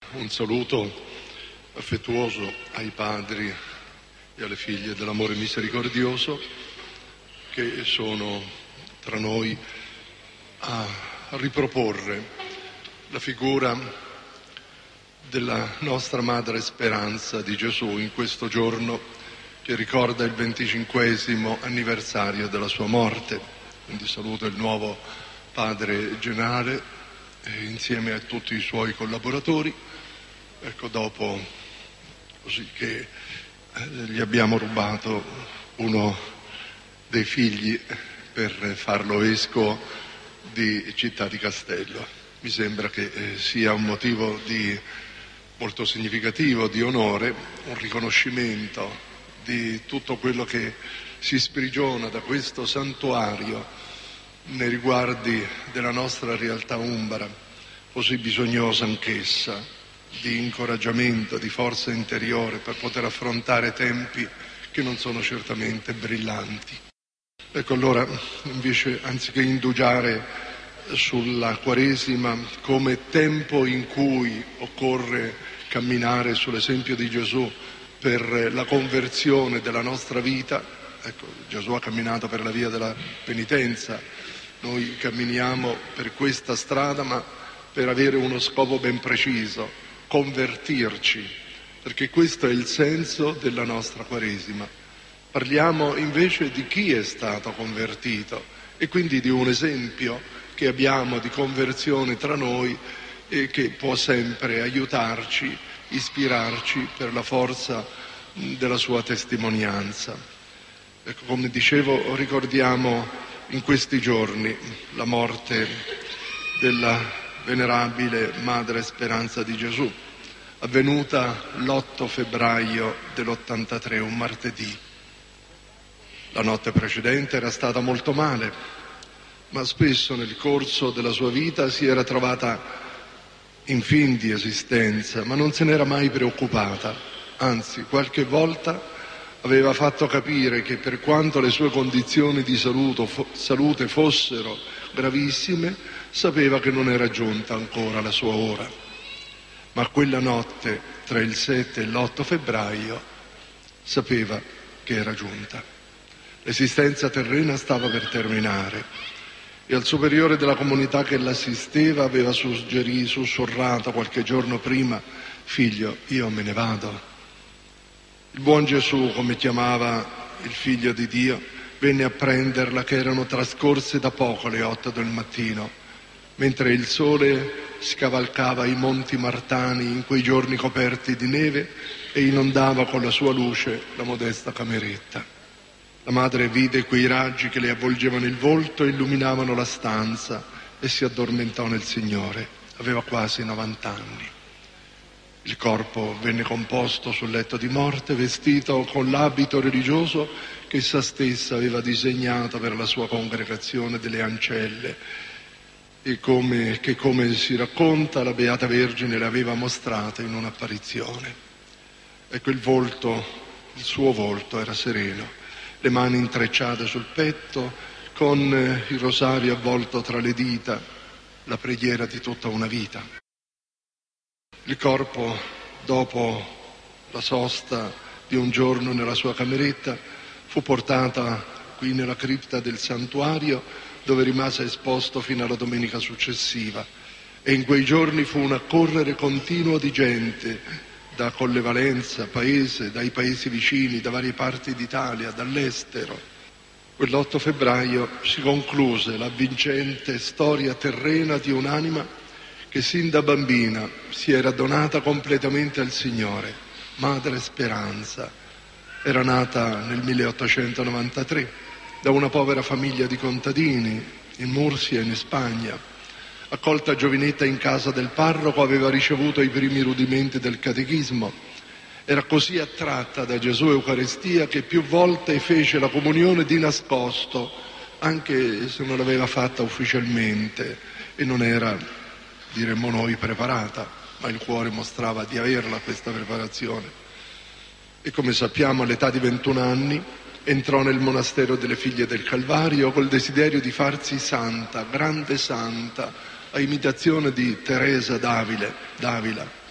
Un saluto affettuoso ai padri e alle figlie dell'amore misericordioso che sono tra noi a riproporre la figura della nostra Madre Speranza di Gesù in questo giorno che ricorda il 25° anniversario della sua morte. Quindi saluto il nuovo Padre Generale insieme a tutti i suoi collaboratori. Ecco, dopo così che gli abbiamo rubato uno dei figli per farlo vescovo di Città di Castello. Mi sembra che sia un motivo molto significativo, di onore, un riconoscimento di tutto quello che si sprigiona da questo santuario nei riguardi della nostra realtà umbra, così bisognosa anch'essa di incoraggiamento, di forza interiore per poter affrontare tempi che non sono certamente brillanti. Ecco, allora, invece, anziché indugiare sulla Quaresima come tempo in cui occorre camminare sull'esempio di Gesù per la conversione della nostra vita, ecco, Gesù ha camminato per la via della penitenza, noi camminiamo per questa strada ma per avere uno scopo ben preciso, convertirci, perché questo è il senso della nostra Quaresima. Parliamo invece di chi è stato convertito e quindi di un esempio che abbiamo di conversione tra noi e che può sempre aiutarci, ispirarci per la forza della sua testimonianza. Ecco, come dicevo, ricordiamo in questi giorni la morte della venerabile Madre Speranza di Gesù, avvenuta l'8 febbraio dell'83, un martedì. La notte precedente era stata molto male, ma spesso nel corso della sua vita si era trovata in fin di esistenza, ma non se n'era mai preoccupata, anzi qualche volta aveva fatto capire che per quanto le sue condizioni di salute fossero gravissime, sapeva che non era giunta ancora la sua ora. Ma quella notte, tra il 7 e l'8 febbraio, sapeva che era giunta. L'esistenza terrena stava per terminare e al superiore della comunità che l'assisteva aveva sussurrato qualche giorno prima: figlio, io me ne vado. Il buon Gesù, come chiamava il figlio di Dio, venne a prenderla che erano trascorse da poco le 8 del mattino, mentre il sole scavalcava i monti Martani in quei giorni coperti di neve e inondava con la sua luce la modesta cameretta. La madre vide quei raggi che le avvolgevano il volto e illuminavano la stanza e si addormentò nel Signore. Aveva quasi 90 anni. Il corpo venne composto sul letto di morte, vestito con l'abito religioso che essa stessa aveva disegnato per la sua congregazione delle Ancelle e come si racconta, la Beata Vergine le aveva mostrate in un'apparizione. Ecco, il suo volto era sereno, le mani intrecciate sul petto, con il rosario avvolto tra le dita, la preghiera di tutta una vita. Il corpo, dopo la sosta di un giorno nella sua cameretta, fu portata qui nella cripta del santuario, dove rimase esposto fino alla domenica successiva. E in quei giorni fu un accorrere continuo di gente da Colle Valenza, paese, dai paesi vicini, da varie parti d'Italia, dall'estero. Quell'8 febbraio si concluse l'avvincente storia terrena di un'anima che sin da bambina si era donata completamente al Signore, Madre Speranza. Era nata nel 1893 da una povera famiglia di contadini in Murcia, in Spagna. Accolta giovinetta in casa del parroco, aveva ricevuto i primi rudimenti del catechismo. Era così attratta da Gesù e Eucaristia che più volte fece la comunione di nascosto, anche se non l'aveva fatta ufficialmente e non era, diremmo noi, preparata, ma il cuore mostrava di averla questa preparazione. E come sappiamo, all'età di 21 anni entrò nel monastero delle Figlie del Calvario col desiderio di farsi santa, grande santa, a imitazione di Teresa d'Avila.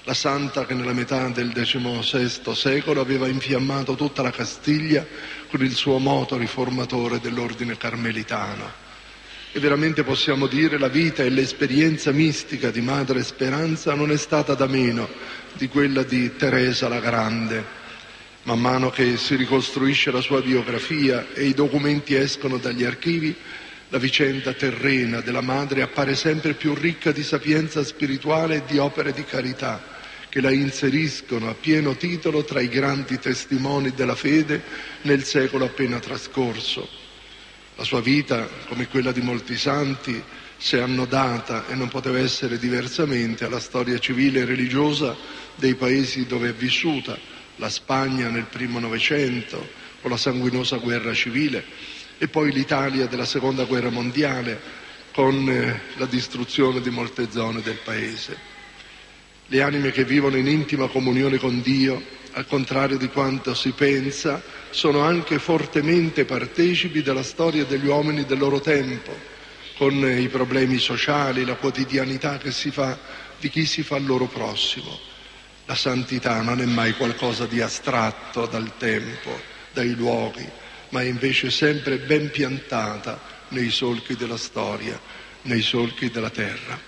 la santa che nella metà del XVI secolo aveva infiammato tutta la Castiglia con il suo moto riformatore dell'ordine carmelitano. E veramente possiamo dire la vita e l'esperienza mistica di Madre Speranza non è stata da meno di quella di Teresa la Grande. Man mano che si ricostruisce la sua biografia e i documenti escono dagli archivi, la vicenda terrena della madre appare sempre più ricca di sapienza spirituale e di opere di carità che la inseriscono a pieno titolo tra i grandi testimoni della fede nel secolo appena trascorso. La sua vita, come quella di molti santi, si è annodata, e non poteva essere diversamente, alla storia civile e religiosa dei paesi dove è vissuta, la Spagna nel primo Novecento, con la sanguinosa guerra civile, e poi l'Italia della Seconda Guerra Mondiale, con la distruzione di molte zone del paese. Le anime che vivono in intima comunione con Dio, al contrario di quanto si pensa, sono anche fortemente partecipi della storia degli uomini del loro tempo, con i problemi sociali, la quotidianità che si fa di chi si fa al loro prossimo. La santità non è mai qualcosa di astratto dal tempo, dai luoghi, ma è invece sempre ben piantata nei solchi della storia, nei solchi della terra.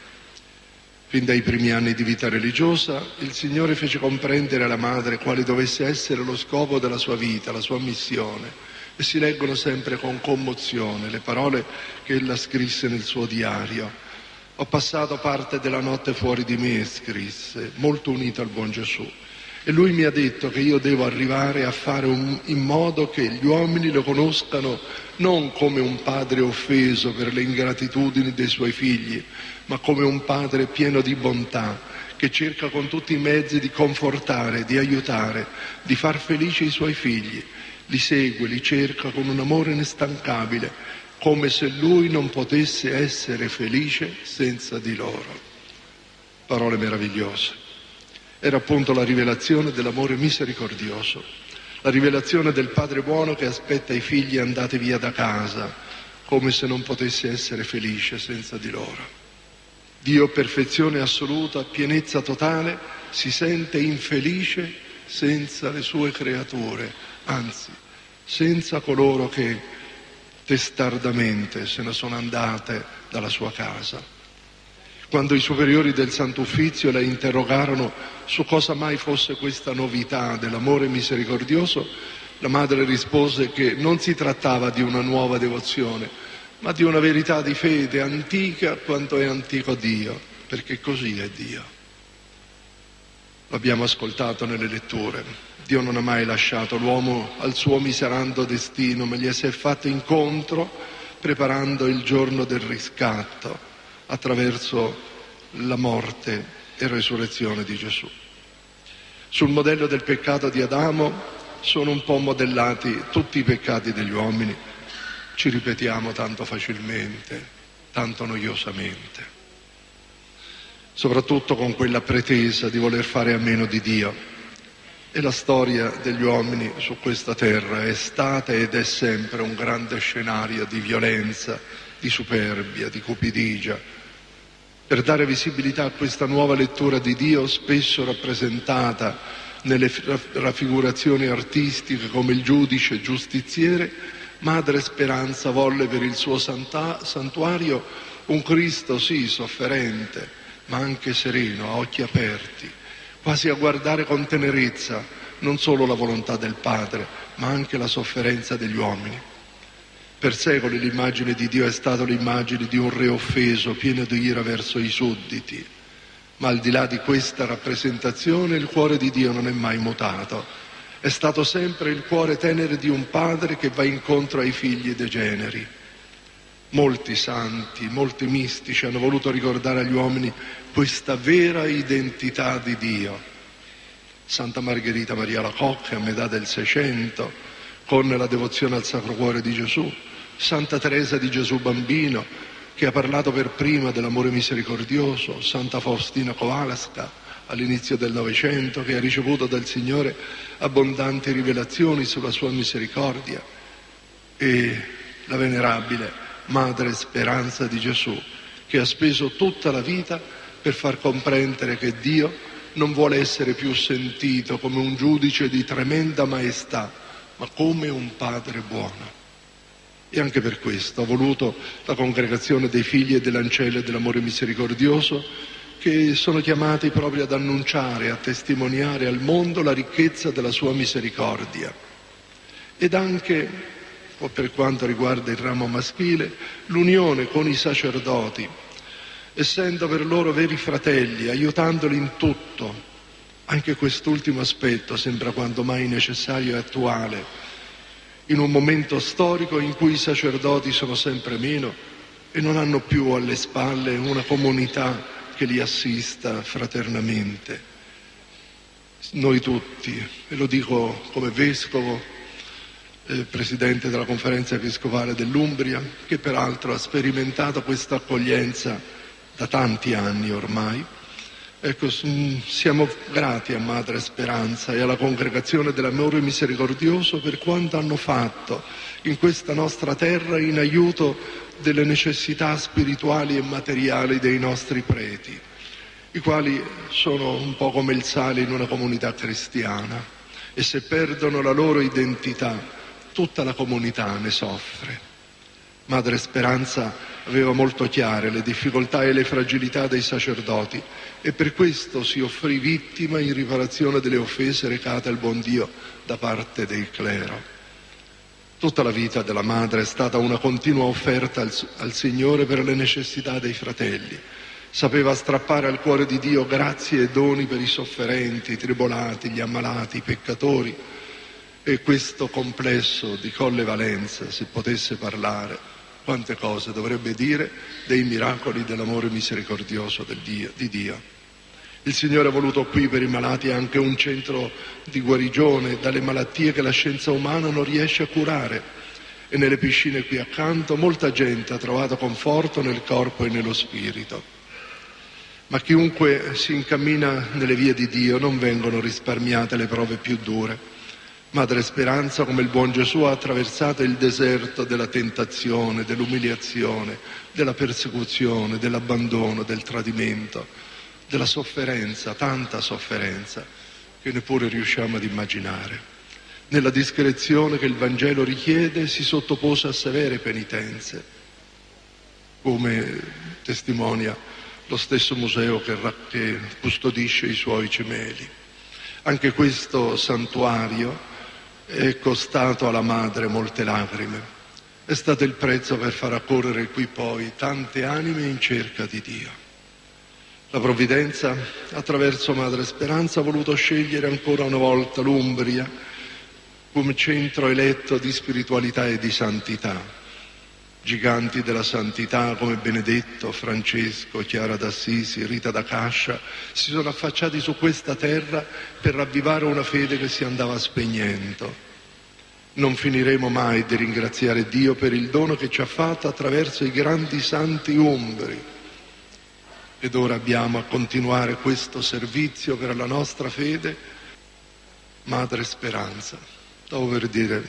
Fin dai primi anni di vita religiosa, il Signore fece comprendere alla madre quale dovesse essere lo scopo della sua vita, la sua missione, e si leggono sempre con commozione le parole che ella scrisse nel suo diario. Ho passato parte della notte fuori di me, scrisse, molto unito al buon Gesù, e lui mi ha detto che io devo arrivare a fare in modo che gli uomini lo conoscano non come un padre offeso per le ingratitudini dei suoi figli, ma come un padre pieno di bontà, che cerca con tutti i mezzi di confortare, di aiutare, di far felici i suoi figli. Li segue, li cerca con un amore instancabile, come se lui non potesse essere felice senza di loro. Parole meravigliose. Era appunto la rivelazione dell'amore misericordioso, la rivelazione del padre buono che aspetta i figli andati via da casa, come se non potesse essere felice senza di loro. Dio, perfezione assoluta, pienezza totale, si sente infelice senza le sue creature, anzi, senza coloro che testardamente se ne sono andate dalla sua casa. Quando i superiori del Santo Uffizio la interrogarono su cosa mai fosse questa novità dell'amore misericordioso, la madre rispose che non si trattava di una nuova devozione, ma di una verità di fede antica quanto è antico Dio, perché così è Dio. L'abbiamo ascoltato nelle letture. Dio non ha mai lasciato l'uomo al suo miserando destino, ma gli si è fatto incontro preparando il giorno del riscatto attraverso la morte e resurrezione di Gesù. Sul modello del peccato di Adamo sono un po' modellati tutti i peccati degli uomini. Ci ripetiamo tanto facilmente, tanto noiosamente, soprattutto con quella pretesa di voler fare a meno di Dio. E la storia degli uomini su questa terra è stata ed è sempre un grande scenario di violenza, di superbia, di cupidigia. Per dare visibilità a questa nuova lettura di Dio, spesso rappresentata nelle raffigurazioni artistiche come il giudice giustiziere, Madre Speranza volle per il suo santuario un Cristo sì sofferente, ma anche sereno, a occhi aperti, quasi a guardare con tenerezza non solo la volontà del Padre, ma anche la sofferenza degli uomini. Per secoli l'immagine di Dio è stata l'immagine di un re offeso, pieno di ira verso i sudditi, ma al di là di questa rappresentazione il cuore di Dio non è mai mutato. È stato sempre il cuore tenero di un padre che va incontro ai figli degeneri. Molti santi, molti mistici hanno voluto ricordare agli uomini questa vera identità di Dio. Santa Margherita Maria Alacoque a metà del Seicento, con la devozione al Sacro Cuore di Gesù, Santa Teresa di Gesù Bambino, che ha parlato per prima dell'amore misericordioso, Santa Faustina Kowalska, all'inizio del Novecento, che ha ricevuto dal Signore abbondanti rivelazioni sulla sua misericordia, e la venerabile Madre Speranza di Gesù, che ha speso tutta la vita per far comprendere che Dio non vuole essere più sentito come un giudice di tremenda maestà, ma come un padre buono. E anche per questo ha voluto la congregazione dei figli e delle ancelle dell'amore misericordioso, che sono chiamati proprio ad annunciare, a testimoniare al mondo la ricchezza della sua misericordia. Ed anche, per quanto riguarda il ramo maschile, l'unione con i sacerdoti, essendo per loro veri fratelli, aiutandoli in tutto. Anche quest'ultimo aspetto sembra quanto mai necessario e attuale, in un momento storico in cui i sacerdoti sono sempre meno e non hanno più alle spalle una comunità che li assista fraternamente. Noi tutti, e lo dico come vescovo, presidente della conferenza episcopale dell'Umbria, che peraltro ha sperimentato questa accoglienza da tanti anni ormai, ecco, siamo grati a Madre Speranza e alla congregazione dell'amore misericordioso per quanto hanno fatto in questa nostra terra in aiuto delle necessità spirituali e materiali dei nostri preti, i quali sono un po' come il sale in una comunità cristiana, e se perdono la loro identità tutta la comunità ne soffre. Madre Speranza aveva molto chiare le difficoltà e le fragilità dei sacerdoti e per questo si offrì vittima in riparazione delle offese recate al buon Dio da parte del clero. Tutta la vita della madre è stata una continua offerta al Signore per le necessità dei fratelli. Sapeva strappare al cuore di Dio grazie e doni per i sofferenti, i tribolati, gli ammalati, i peccatori. E questo complesso di Colle Valenza, se potesse parlare, quante cose dovrebbe dire dei miracoli dell'amore misericordioso di Dio. Il Signore ha voluto qui per i malati anche un centro di guarigione dalle malattie che la scienza umana non riesce a curare, e nelle piscine qui accanto molta gente ha trovato conforto nel corpo e nello spirito. Ma chiunque si incammina nelle vie di Dio non vengono risparmiate le prove più dure. Madre Speranza, come il buon Gesù, ha attraversato il deserto della tentazione, dell'umiliazione, della persecuzione, dell'abbandono, del tradimento, della sofferenza, tanta sofferenza che neppure riusciamo ad immaginare. Nella discrezione che il Vangelo richiede si sottopose a severe penitenze, come testimonia lo stesso museo che custodisce i suoi cimeli. Anche questo santuario è costato alla madre molte lacrime. È stato il prezzo per far accorrere qui poi tante anime in cerca di Dio. La provvidenza, attraverso Madre Speranza, ha voluto scegliere ancora una volta l'Umbria come centro eletto di spiritualità e di santità. Giganti della santità come Benedetto, Francesco, Chiara d'Assisi, Rita da Cascia si sono affacciati su questa terra per ravvivare una fede che si andava spegnendo. Non finiremo mai di ringraziare Dio per il dono che ci ha fatto attraverso i grandi santi umbri. Ed ora abbiamo a continuare questo servizio per la nostra fede, Madre Speranza, stavo per dire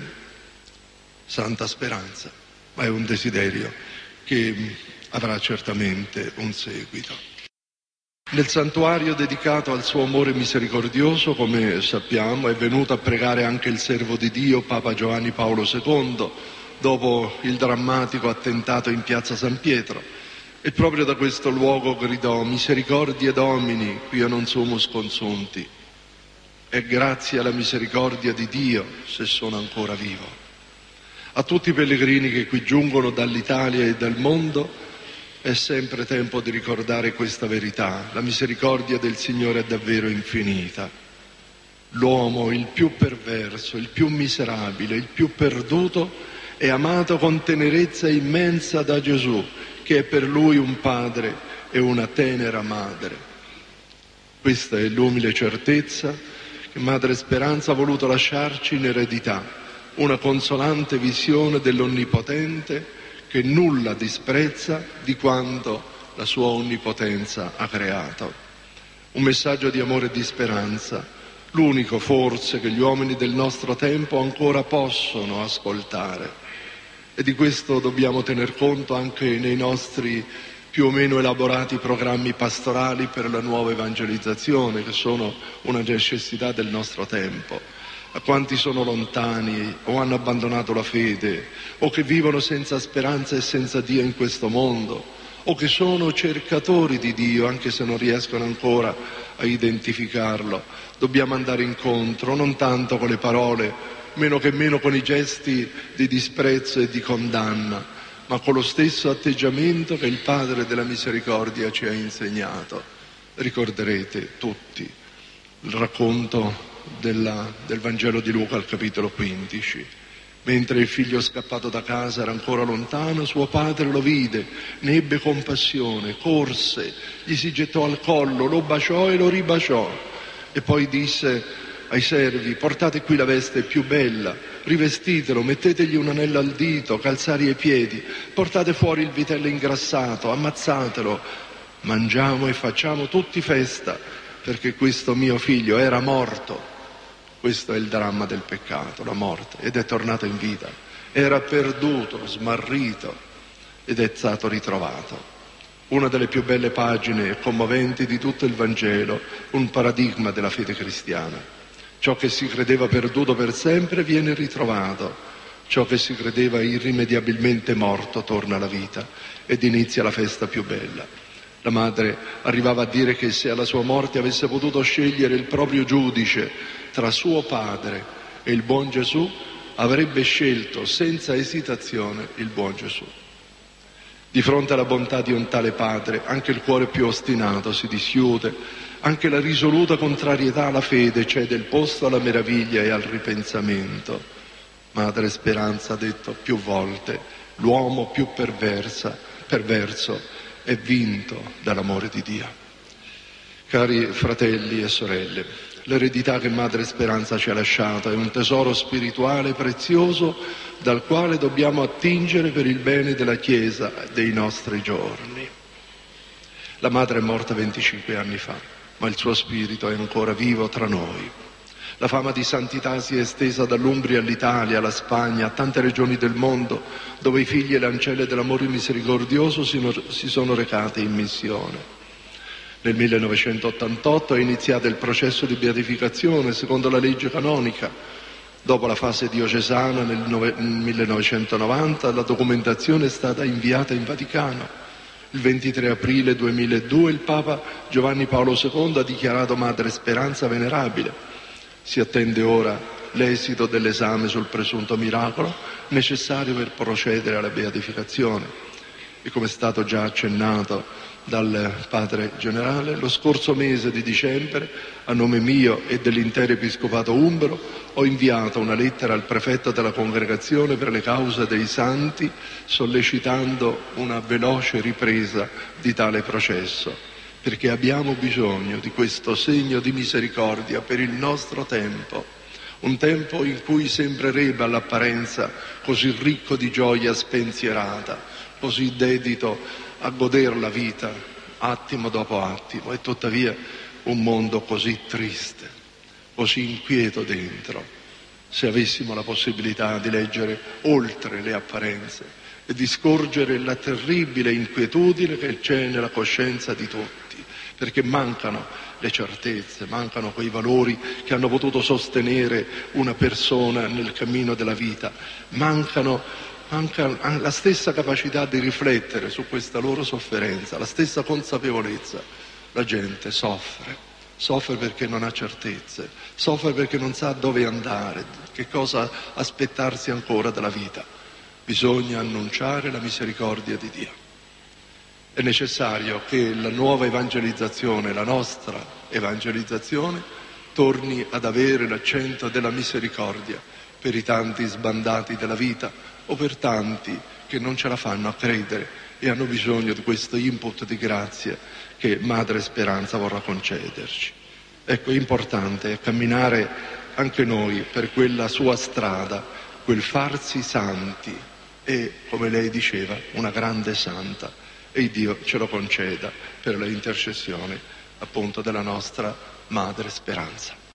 Santa Speranza, ma è un desiderio che avrà certamente un seguito. Nel santuario dedicato al suo amore misericordioso, come sappiamo, è venuto a pregare anche il servo di Dio, Papa Giovanni Paolo II, dopo il drammatico attentato in piazza San Pietro. E proprio da questo luogo gridò: Misericordiae Domini, quia non sumus consunti. È grazie alla misericordia di Dio se sono ancora vivo. A tutti i pellegrini che qui giungono dall'Italia e dal mondo è sempre tempo di ricordare questa verità: la misericordia del Signore è davvero infinita. L'uomo, il più perverso, il più miserabile, il più perduto, è amato con tenerezza immensa da Gesù, che è per lui un padre e una tenera madre. Questa è l'umile certezza che Madre Speranza ha voluto lasciarci in eredità, una consolante visione dell'Onnipotente che nulla disprezza di quanto la sua onnipotenza ha creato. Un messaggio di amore e di speranza, l'unico forse che gli uomini del nostro tempo ancora possono ascoltare. E di questo dobbiamo tener conto anche nei nostri più o meno elaborati programmi pastorali per la nuova evangelizzazione, che sono una necessità del nostro tempo. A quanti sono lontani o hanno abbandonato la fede, o che vivono senza speranza e senza Dio in questo mondo, o che sono cercatori di Dio anche se non riescono ancora a identificarlo, dobbiamo andare incontro, non tanto con le parole, meno che meno con i gesti di disprezzo e di condanna, ma con lo stesso atteggiamento che il Padre della Misericordia ci ha insegnato. Ricorderete tutti il racconto del Vangelo di Luca al capitolo 15. Mentre il figlio scappato da casa era ancora lontano, suo padre lo vide, ne ebbe compassione, corse, gli si gettò al collo, lo baciò e lo ribaciò e poi disse ai servi: portate qui la veste più bella, rivestitelo, mettetegli un anello al dito, calzari ai piedi, portate fuori il vitello ingrassato, ammazzatelo, mangiamo e facciamo tutti festa, perché questo mio figlio era morto. Questo è il dramma del peccato, la morte, ed è tornato in vita. Era perduto, smarrito, ed è stato ritrovato. Una delle più belle pagine e commoventi di tutto il Vangelo, un paradigma della fede cristiana. Ciò che si credeva perduto per sempre viene ritrovato, ciò che si credeva irrimediabilmente morto torna alla vita ed inizia la festa più bella. La madre arrivava a dire che se alla sua morte avesse potuto scegliere il proprio giudice tra suo padre e il buon Gesù, avrebbe scelto senza esitazione il buon Gesù. Di fronte alla bontà di un tale padre, anche il cuore più ostinato si dischiude, anche la risoluta contrarietà alla fede cede il posto alla meraviglia e al ripensamento. Madre Speranza ha detto più volte: l'uomo più perverso è vinto dall'amore di Dio. Cari fratelli e sorelle, l'eredità che Madre Speranza ci ha lasciato è un tesoro spirituale prezioso dal quale dobbiamo attingere per il bene della Chiesa dei nostri giorni. La madre è morta 25 anni fa, ma il suo spirito è ancora vivo tra noi. La fama di santità si è estesa dall'Umbria all'Italia, alla Spagna, a tante regioni del mondo dove i figli e le ancelle dell'amore misericordioso si sono recati in missione. Nel 1988 è iniziato il processo di beatificazione secondo la legge canonica. Dopo la fase diocesana nel 1990 la documentazione è stata inviata in Vaticano. Il 23 aprile 2002 il Papa Giovanni Paolo II ha dichiarato Madre Speranza venerabile. Si attende ora l'esito dell'esame sul presunto miracolo necessario per procedere alla beatificazione. E come è stato già accennato dal Padre Generale, lo scorso mese di dicembre, a nome mio e dell'intero Episcopato umbro, ho inviato una lettera al prefetto della Congregazione per le cause dei santi, sollecitando una veloce ripresa di tale processo, perché abbiamo bisogno di questo segno di misericordia per il nostro tempo, un tempo in cui sembrerebbe all'apparenza così ricco di gioia spensierata, così dedito a goder la vita attimo dopo attimo, e tuttavia un mondo così triste, così inquieto dentro. Se avessimo la possibilità di leggere oltre le apparenze e di scorgere la terribile inquietudine che c'è nella coscienza di tutti, perché mancano le certezze, mancano quei valori che hanno potuto sostenere una persona nel cammino della vita, manca la stessa capacità di riflettere su questa loro sofferenza, la stessa consapevolezza. La gente soffre perché non ha certezze, soffre perché non sa dove andare, che cosa aspettarsi ancora dalla vita. Bisogna annunciare la misericordia di Dio. È necessario che la nuova evangelizzazione, la nostra evangelizzazione, torni ad avere l'accento della misericordia per i tanti sbandati della vita o per tanti che non ce la fanno a credere e hanno bisogno di questo input di grazia che Madre Speranza vorrà concederci. Ecco, è importante camminare anche noi per quella sua strada, quel farsi santi, e, come lei diceva, una grande santa, e Dio ce lo conceda per l'intercessione appunto della nostra Madre Speranza.